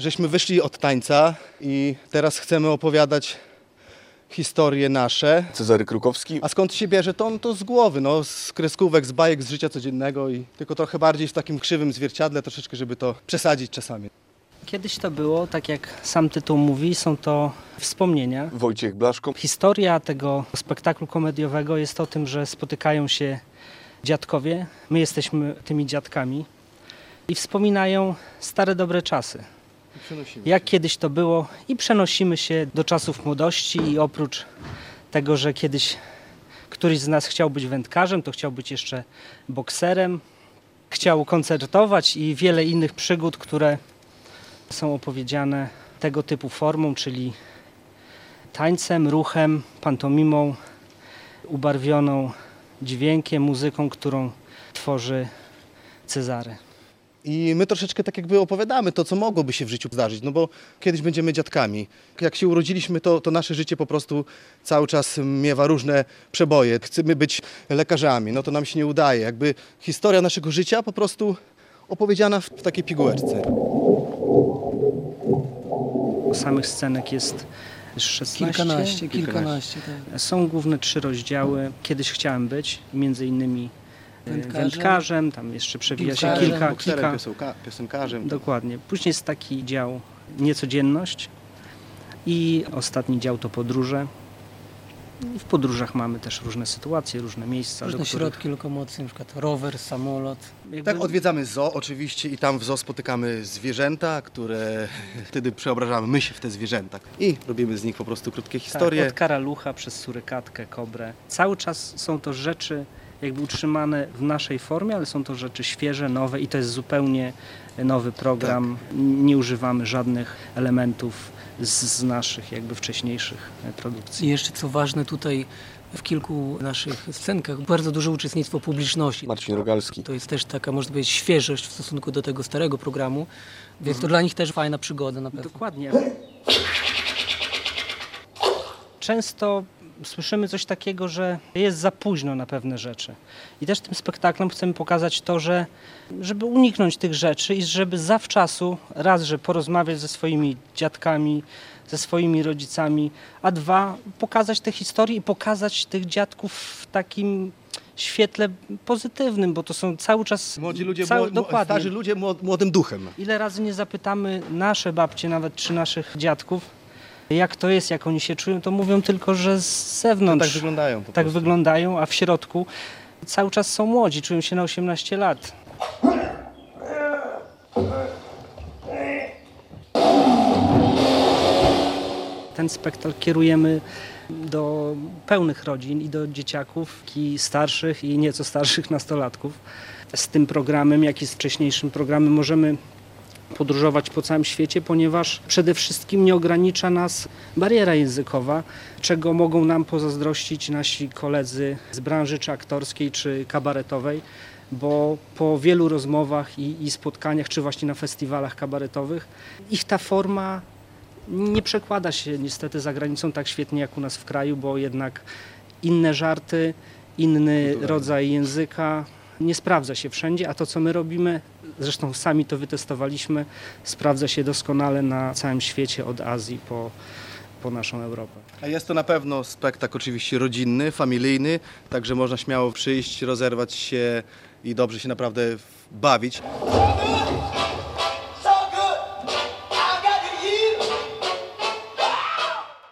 żeśmy wyszli od tańca i teraz chcemy opowiadać historie nasze. Cezary Krukowski. A skąd się bierze to? To z głowy, z kreskówek, z bajek, z życia codziennego i tylko trochę bardziej w takim krzywym zwierciadle, troszeczkę, żeby to przesadzić czasami. Kiedyś to było, tak jak sam tytuł mówi, są to wspomnienia. Wojciech Blaszko. Historia tego spektaklu komediowego jest o tym, że spotykają się dziadkowie, my jesteśmy tymi dziadkami i wspominają stare dobre czasy. Jak kiedyś to było i przenosimy się do czasów młodości i oprócz tego, że kiedyś któryś z nas chciał być wędkarzem, to chciał być jeszcze bokserem, chciał koncertować i wiele innych przygód, które są opowiedziane tego typu formą, czyli tańcem, ruchem, pantomimą, ubarwioną dźwiękiem, muzyką, którą tworzy Cezary. I my troszeczkę tak jakby opowiadamy to, co mogłoby się w życiu zdarzyć, bo kiedyś będziemy dziadkami. Jak się urodziliśmy, to nasze życie po prostu cały czas miewa różne przeboje. Chcemy być lekarzami, to nam się nie udaje. Jakby historia naszego życia po prostu opowiedziana w takiej pigułeczce. Samych scenek jest 16. Kilkanaście, tak. Są główne 3 rozdziały. Kiedyś chciałem być, między innymi wędkarzem, tam jeszcze przewija się kilka. Piosenkarzem. Dokładnie. Później jest taki dział niecodzienność i ostatni dział to podróże. I w podróżach mamy też różne sytuacje, różne miejsca. Różne środki lokomocji, na przykład rower, samolot. Tak, odwiedzamy zoo oczywiście i tam w zoo spotykamy zwierzęta, które wtedy przeobrażamy my się w te zwierzęta. I robimy z nich po prostu krótkie historie. Tak, od karalucha przez surykatkę, kobrę. Cały czas są to rzeczy jakby utrzymane w naszej formie, ale są to rzeczy świeże, nowe i to jest zupełnie nowy program. Tak. Nie używamy żadnych elementów z naszych jakby wcześniejszych produkcji. I jeszcze co ważne tutaj w kilku naszych scenkach bardzo duże uczestnictwo publiczności. Marcin Rogalski. To jest też taka, można powiedzieć, świeżość w stosunku do tego starego programu, więc to dla nich też fajna przygoda na pewno. Dokładnie. Często słyszymy coś takiego, że jest za późno na pewne rzeczy. I też tym spektaklem chcemy pokazać to, że żeby uniknąć tych rzeczy i żeby zawczasu raz, że porozmawiać ze swoimi dziadkami, ze swoimi rodzicami, a 2, pokazać te historie i pokazać tych dziadków w takim świetle pozytywnym, bo to są cały czas... Młodzi ludzie, dokładnie. starzy ludzie młodym duchem. Ile razy nie zapytamy nasze babcie nawet, czy naszych dziadków, jak to jest, jak oni się czują, to mówią tylko, że z zewnątrz tak wyglądają. Tak wyglądają, a w środku cały czas są młodzi, czują się na 18 lat. Ten spektakl kierujemy do pełnych rodzin i do dzieciaków, i starszych, i nieco starszych nastolatków. Z tym programem, jak i z wcześniejszym programem możemy podróżować po całym świecie, ponieważ przede wszystkim nie ogranicza nas bariera językowa, czego mogą nam pozazdrościć nasi koledzy z branży czy aktorskiej, czy kabaretowej, bo po wielu rozmowach i spotkaniach, czy właśnie na festiwalach kabaretowych, ich ta forma nie przekłada się niestety za granicą tak świetnie jak u nas w kraju, bo jednak inne żarty, inny rodzaj języka nie sprawdza się wszędzie, a to, co my robimy, zresztą sami to wytestowaliśmy, sprawdza się doskonale na całym świecie, od Azji po naszą Europę. A jest to na pewno spektakl oczywiście rodzinny, familijny, także można śmiało przyjść, rozerwać się i dobrze się naprawdę bawić.